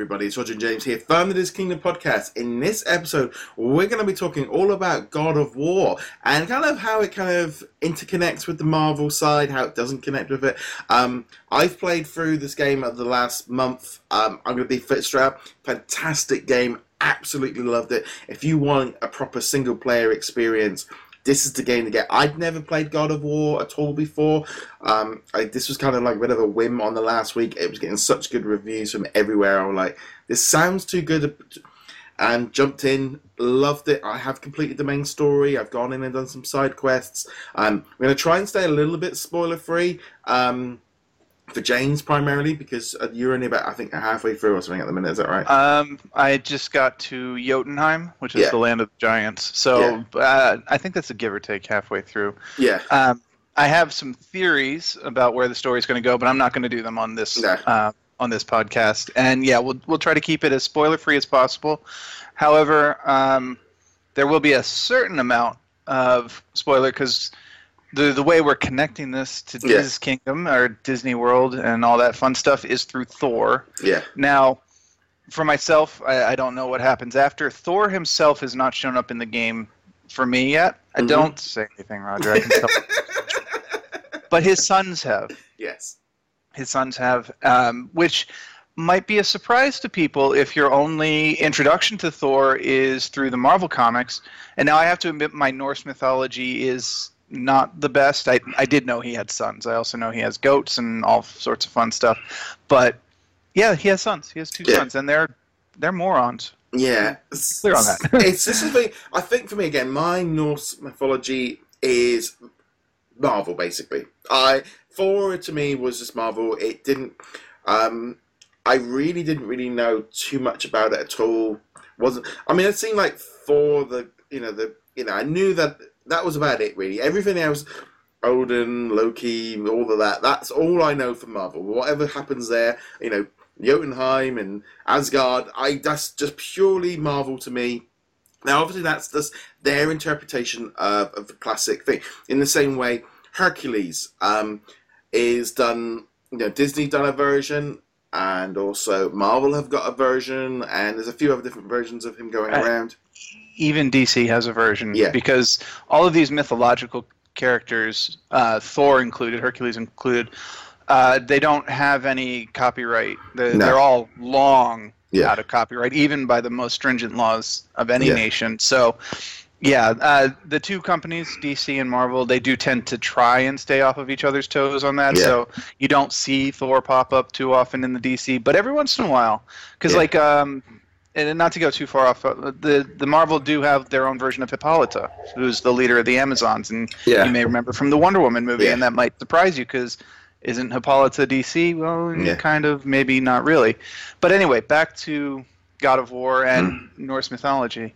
everybody? It's Roger and James here, Founder of This Kingdom podcast. In this episode, we're going to be talking all about God of War and kind of how it kind of interconnects with the Marvel side, how it doesn't connect with it. I've played through this game over the last month. I'm going to be straight up. Fantastic game. Absolutely loved it. If you want a proper single-player experience, this is the game to get. I'd never played God of War at all before. This was kind of like a bit of a whim on the last week. It was getting such good reviews from everywhere. I was like, this sounds too good. And jumped in, loved it. I have completed the main story. I've gone in and done some side quests. I'm going to try and stay a little bit spoiler-free. For James primarily, because you're only about, I think, halfway through or something at the minute. Is that right? I just got to Jotunheim, which is the land of the giants. So I think that's a give or take halfway through. Yeah. I have some theories about where the story's going to go, but I'm not going to do them on this on this podcast. And yeah, we'll try to keep it as spoiler free as possible. However, there will be a certain amount of spoiler because the way we're connecting this to Disney's Kingdom or Disney World and all that fun stuff is through Thor. Yeah. Now, for myself, I don't know what happens after. Thor himself has not shown up in the game for me yet. I don't say anything, Roger. I can tell. But his sons have. Yes. His sons have, which might be a surprise to people if your only introduction to Thor is through the Marvel comics. And now I have to admit my Norse mythology is not the best. I did know he had sons. I also know he has goats and all sorts of fun stuff. But yeah, he has sons. He has two sons, and they're morons. Yeah, Clear on that. I think for me again, my Norse mythology is Marvel basically. Thor to me was just Marvel. It didn't. I really didn't know too much about it at all. It seemed like Thor. I knew that was about it, really. Everything else, Odin, Loki, all of that, that's all I know from Marvel. Whatever happens there, Jotunheim and Asgard, that's just purely Marvel to me. Now, obviously, that's just their interpretation of the classic thing. In the same way, Hercules is done, Disney done a version, and also Marvel have got a version, and there's a few other different versions of him going around. Even DC has a version, because all of these mythological characters, Thor included, Hercules included, they don't have any copyright. They're all long out of copyright, even by the most stringent laws of any nation. So, the two companies, DC and Marvel, they do tend to try and stay off of each other's toes on that. So you don't see Thor pop up too often in the DC, but every once in a while, because and not to go too far off, the Marvel do have their own version of Hippolyta, who's the leader of the Amazons, and you may remember from the Wonder Woman movie, and that might surprise you because isn't Hippolyta DC? Well, kind of, maybe not really. But anyway, back to God of War and Norse mythology.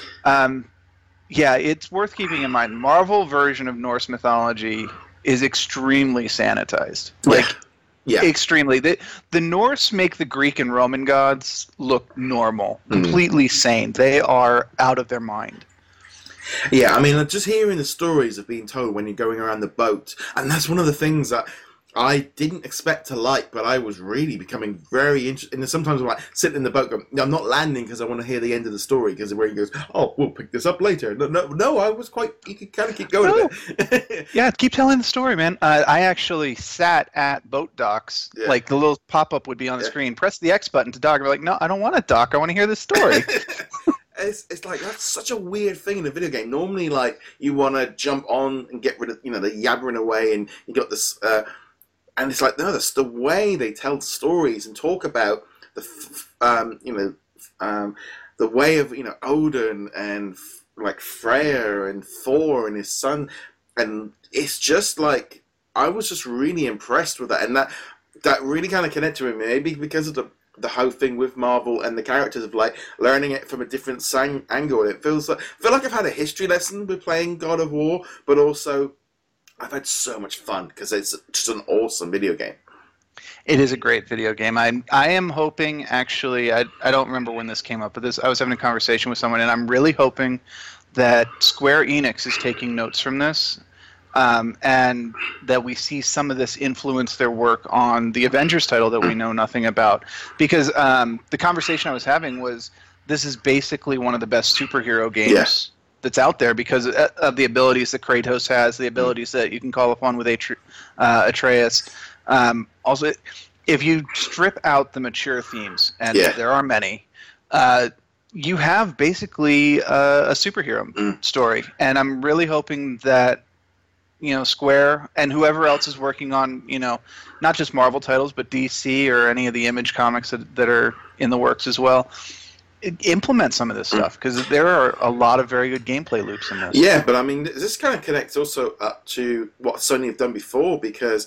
It's worth keeping in mind. Marvel version of Norse mythology is extremely sanitized. Extremely. The Norse make the Greek and Roman gods look normal, completely sane. They are out of their mind. Yeah, just hearing the stories of being told when you're going around the boat, and that's one of the things that I didn't expect to like, but I was really becoming very interested. And sometimes I'm like sitting in the boat going, I'm not landing because I want to hear the end of the story, because where he goes, oh, we'll pick this up later. No, I was you could kind of keep going a bit. Keep telling the story, man. I actually sat at boat docks, like the little pop-up would be on the screen, press the X button to dock, and we're like, no, I don't want to dock, I want to hear this story. It's like, that's such a weird thing in a video game. Normally, like, you want to jump on and get rid of, the yabbering away, and you got this... and it's like, no, that's the way they tell stories and talk about the way of Odin and like Freya and Thor and his son, and it's just like I was just really impressed with that, and that really kind of connected with me, maybe because of the whole thing with Marvel and the characters of like learning it from a different angle. It I feel like I've had a history lesson with playing God of War, but also I've had so much fun because it's just an awesome video game. It is a great video game. I am hoping, actually, I don't remember when this came up, but I was having a conversation with someone, and I'm really hoping that Square Enix is taking notes from this, and that we see some of this influence their work on the Avengers title that we know nothing about. Because the conversation I was having was, this is basically one of the best superhero games that's out there because of the abilities that Kratos has, the abilities that you can call upon with Atreus. Also, if you strip out the mature themes, and there are many, you have basically a superhero story. And I'm really hoping that Square and whoever else is working on, not just Marvel titles, but DC or any of the Image comics that are in the works as well, implement some of this stuff, because there are a lot of very good gameplay loops in this. Yeah, but I mean, this kind of connects also up to what Sony have done before, because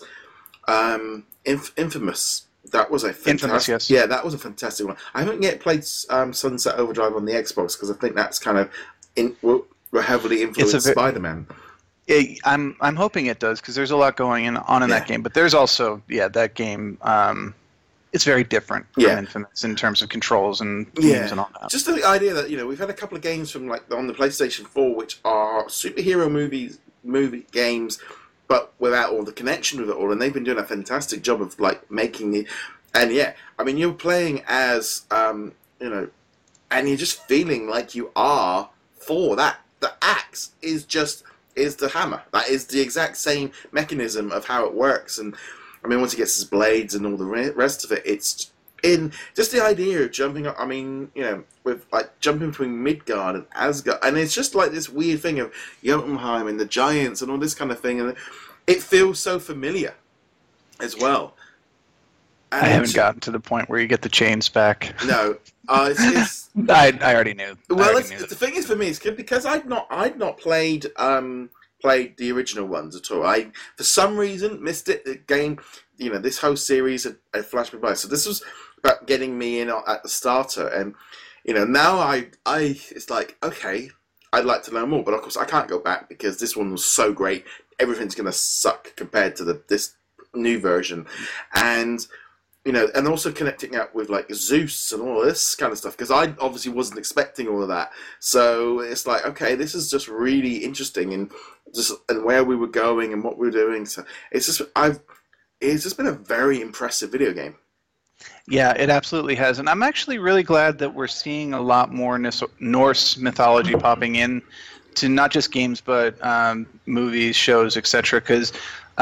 Infamous, that was a fantastic... Yeah, that was a fantastic one. I haven't yet played Sunset Overdrive on the Xbox, because I think that's kind of... we're heavily influenced Spider-Man. I'm hoping it does, because there's a lot going on in that game. But there's also that game. It's very different from Infamous in terms of controls and themes and all that. Just the idea that we've had a couple of games from on the PlayStation 4 which are superhero movie games, but without all the connection with it all, and they've been doing a fantastic job of making it. And I mean, you're playing as and you're just feeling like you are Thor. That the axe is the hammer. That is the exact same mechanism of how it works. And I mean, once he gets his blades and all the rest of it, it's in just the idea of jumping up. I mean, with jumping between Midgard and Asgard, and it's just like this weird thing of Jotunheim and the giants and all this kind of thing, and it feels so familiar as well. And I haven't gotten to the point where you get the chains back. No, it's I already knew. Well, the thing is for me, it's good because I'd not played the original ones at all. I, for some reason, missed it. The game, this whole series had flashed me by. So this was about getting me in at the starter, and now I it's like, okay, I'd like to know more, but of course I can't go back because this one was so great. Everything's gonna suck compared to this new version, and and also connecting up with Zeus and all this kind of stuff, because I obviously wasn't expecting all of that. So it's like, okay, this is just really interesting, and where we were going and what we were doing. So it's just been a very impressive video game. Yeah, it absolutely has, and I'm actually really glad that we're seeing a lot more Norse mythology popping in to not just games but movies, shows, etc. Because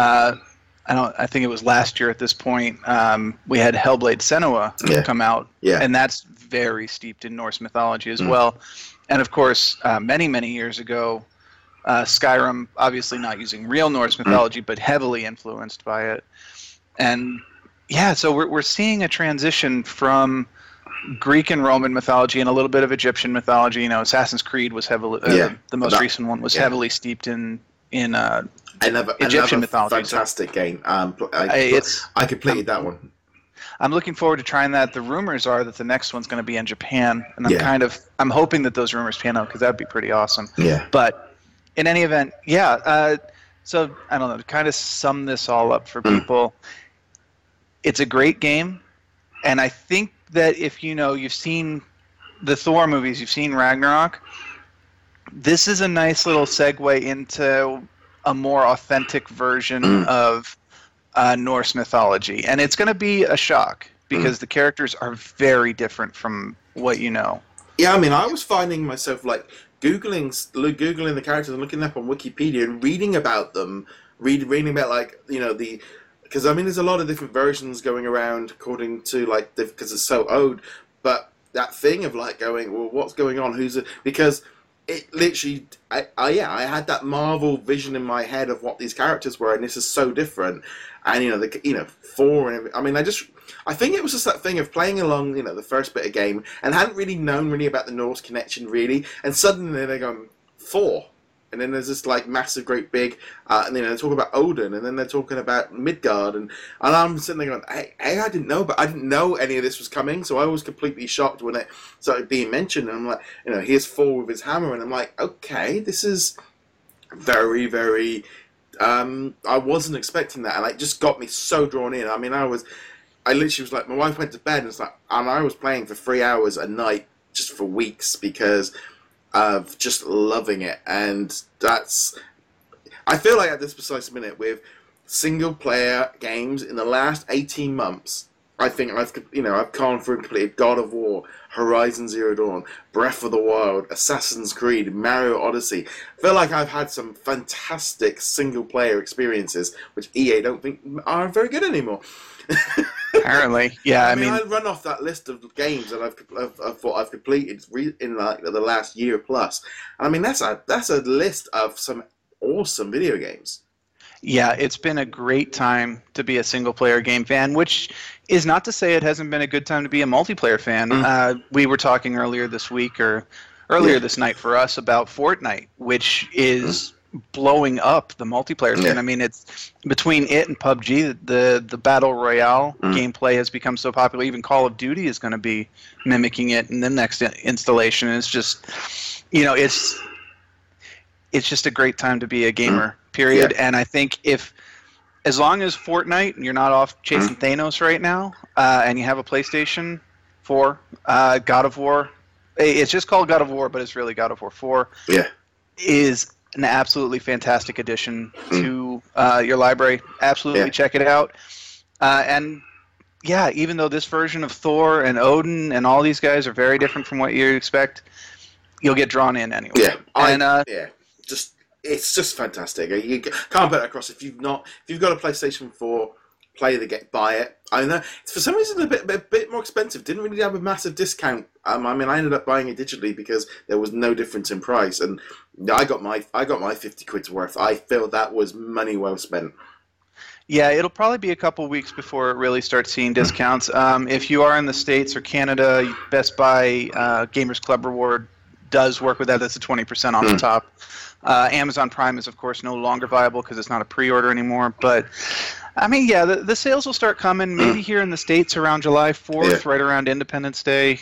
I think it was last year at this point, we had Hellblade Senua come out, and that's very steeped in Norse mythology as well. And of course, many, many years ago, Skyrim, obviously not using real Norse mythology, but heavily influenced by it. And so we're seeing a transition from Greek and Roman mythology and a little bit of Egyptian mythology. Assassin's Creed was heavily, the most recent one was heavily steeped in Egyptian mythology. Fantastic game. I completed that one. I'm looking forward to trying that. The rumors are that the next one's going to be in Japan, and I'm hoping that those rumors pan out, because that'd be pretty awesome. Yeah. But in any event, so I don't know, to kind of sum this all up for people, it's a great game, and I think that if you've seen the Thor movies, you've seen Ragnarok, this is a nice little segue into a more authentic version of Norse mythology. And it's going to be a shock, because the characters are very different from what you know. Yeah, I mean, I was finding myself Googling the characters and looking up on Wikipedia and reading about them, reading about because I mean, there's a lot of different versions going around according to because it's so old, but that thing of going, well, what's going on? Who's it? Because it literally, I had that Marvel vision in my head of what these characters were, and this is so different. And Thor, and I mean, I think it was just that thing of playing along, the first bit of game, and hadn't really known really about the Norse connection really, and suddenly they're going Thor, and then there's this massive, great big, and then they're talking about Odin, and then they're talking about Midgard, and I'm sitting there going, hey, I didn't know any of this was coming, so I was completely shocked when it started being mentioned, and I'm like, here's Thor with his hammer, and I'm like, okay, this is very, very, I wasn't expecting that, and it just got me so drawn in. I mean, I literally was like, my wife went to bed, and I was playing for 3 hours a night just for weeks, because of just loving it. And I feel like at this precise minute with single-player games in the last 18 months, I think I've gone through and completed God of War, Horizon Zero Dawn, Breath of the Wild, Assassin's Creed, Mario Odyssey. I feel like I've had some fantastic single-player experiences, which EA don't think are very good anymore. Apparently, yeah. I mean, I run off that list of games that I've completed in like the last year plus. And I mean, that's a list of some awesome video games. Yeah, it's been a great time to be a single-player game fan, which is not to say it hasn't been a good time to be a multiplayer fan. We were talking earlier this week or earlier this night for us about Fortnite, which is blowing up the multiplayer scene. I mean, it's between it and PUBG, the Battle Royale gameplay has become so popular. Even Call of Duty is going to be mimicking it in the next installation. It's just, it's just a great time to be a gamer. Period. And I think as long as Fortnite, and you're not off chasing Thanos right now, and you have a PlayStation 4, God of War, it's just called God of War, but it's really God of War 4, is an absolutely fantastic addition to your library. Absolutely check it out. And yeah, even though this version of Thor and Odin and all these guys are very different from what you expect, you'll get drawn in anyway. It's just fantastic. You can't put it across. If you've got a PlayStation 4, buy it. I know it's for some reason a bit more expensive. Didn't really have a massive discount. I ended up buying it digitally because there was no difference in price, and I got my 50 quid's worth. I feel that was money well spent. Yeah, it'll probably be a couple weeks before it really starts seeing discounts. If you are in the States or Canada, Best Buy Gamers Club Reward does work with that. That's a 20% off the top. Amazon Prime is, of course, no longer viable because it's not a pre-order anymore. But, I mean, yeah, the sales will start coming maybe here in the States around July 4th, right around Independence Day.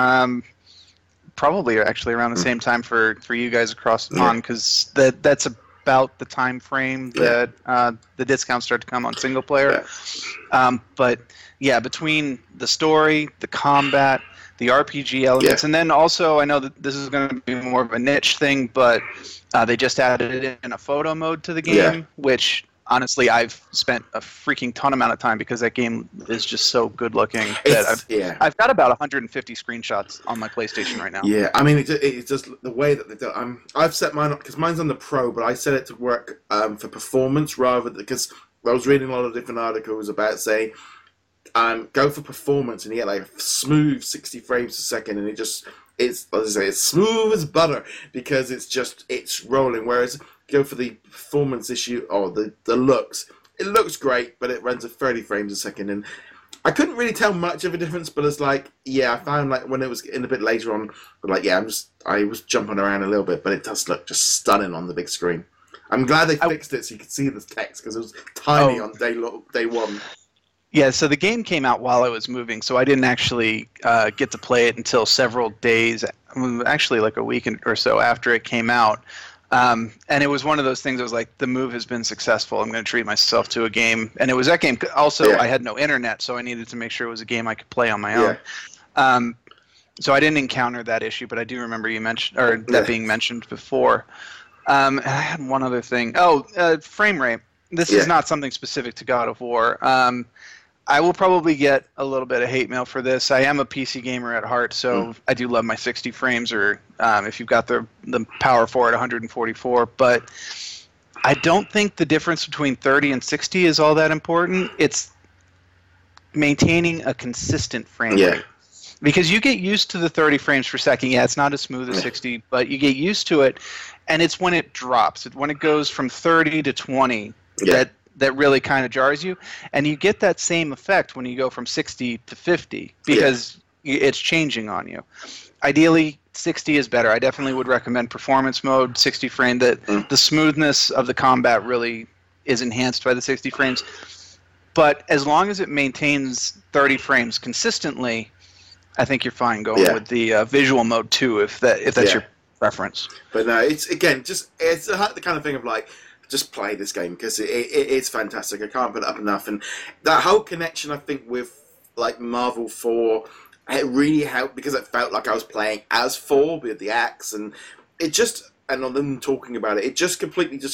Probably actually around the same time for you guys across the pond because that's about the time frame that the discounts start to come on single player. But, yeah, between the story, the combat, the RPG elements, and then also I know that this is going to be more of a niche thing, but they just added in a photo mode to the game, which honestly I've spent a freaking ton amount of time because that game is just so good looking that I've got about 150 screenshots on my PlayStation right now. Yeah, I mean it's just the way that they do. I've set mine up because mine's on the Pro, but I set it to work for performance rather because I was reading a lot of different articles about say. Go for performance and you get like smooth 60 frames a second and it's smooth as butter because it's rolling, whereas go for the performance issue or the looks, it looks great but it runs at 30 frames a second and I couldn't really tell much of a difference, but it's like I found like when it was in a bit later on, like I was jumping around a little bit, but it does look just stunning on the big screen. I'm glad they fixed it so you could see the text because it was tiny on day one. Yeah, so the game came out while I was moving, so I didn't actually get to play it until several days, actually like a week or so after it came out. And it was one of those things I was like, the move has been successful. I'm going to treat myself to a game. And it was that game. Also, I had no internet, so I needed to make sure it was a game I could play on my own. So I didn't encounter that issue, but I do remember that being mentioned before. And I had one other thing. Frame rate. This is not something specific to God of War. I will probably get a little bit of hate mail for this. I am a PC gamer at heart, so I do love my 60 frames, or if you've got the power for it, 144. But I don't think the difference between 30 and 60 is all that important. It's maintaining a consistent frame rate. Because you get used to the 30 frames per second. Yeah, it's not as smooth as 60, but you get used to it, and it's when it drops. When it goes from 30 to 20 that really kind of jars you. And you get that same effect when you go from 60 to 50 because it's changing on you. Ideally, 60 is better. I definitely would recommend performance mode, 60 frame. The smoothness of the combat really is enhanced by the 60 frames. But as long as it maintains 30 frames consistently, I think you're fine going with the visual mode too, if that's your preference. But no, it's the kind of thing of like, just play this game because it's fantastic. I can't put it up enough, and that whole connection I think with like Marvel 4, it really helped because it felt like I was playing as 4 with the axe, and it just on them talking about it, it just completely just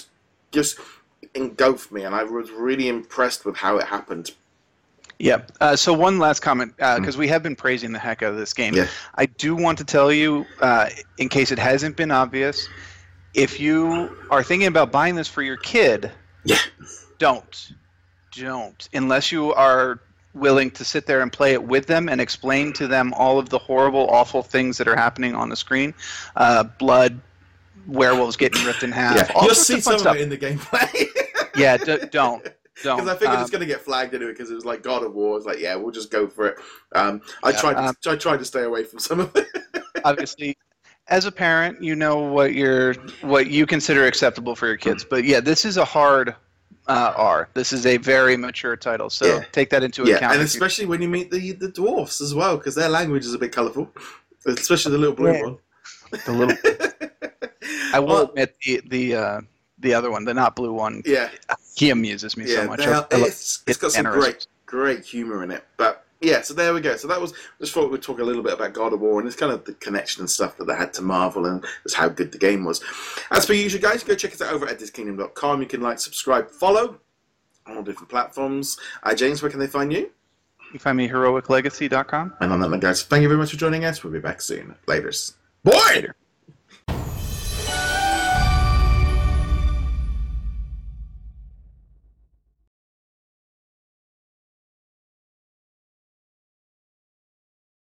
just engulfed me, and I was really impressed with how it happened. Yeah. So one last comment, because we have been praising the heck out of this game. Yeah. I do want to tell you, in case it hasn't been obvious, if you are thinking about buying this for your kid, don't. Unless you are willing to sit there and play it with them and explain to them all of the horrible, awful things that are happening on the screen. Blood, werewolves getting ripped in half. Yeah. You'll see some of it in the gameplay. Yeah, don't. Because I figured it's going to get flagged anyway, because it was like God of War. It's like, yeah, we'll just go for it. I tried to stay away from some of it. Obviously, as a parent, you know what you consider acceptable for your kids. But yeah, this is a hard R. This is a very mature title, so take that into account. Yeah, and especially when you meet the dwarfs as well, because their language is a bit colourful, especially the little blue one. The little. I will admit the other one, the not blue one. Yeah, he amuses me so much. It's got some great humor in it. But yeah, so there we go. So that was just thought we'd talk a little bit about God of War, and it's kind of the connection and stuff that they had to Marvel, and just how good the game was. As per usual, guys, go check us out over at thiskingdom.com. You can like, subscribe, follow on all different platforms. James, where can they find you? You can find me heroiclegacy.com. And on that note, guys, thank you very much for joining us. We'll be back soon. Laters. Boy! Later.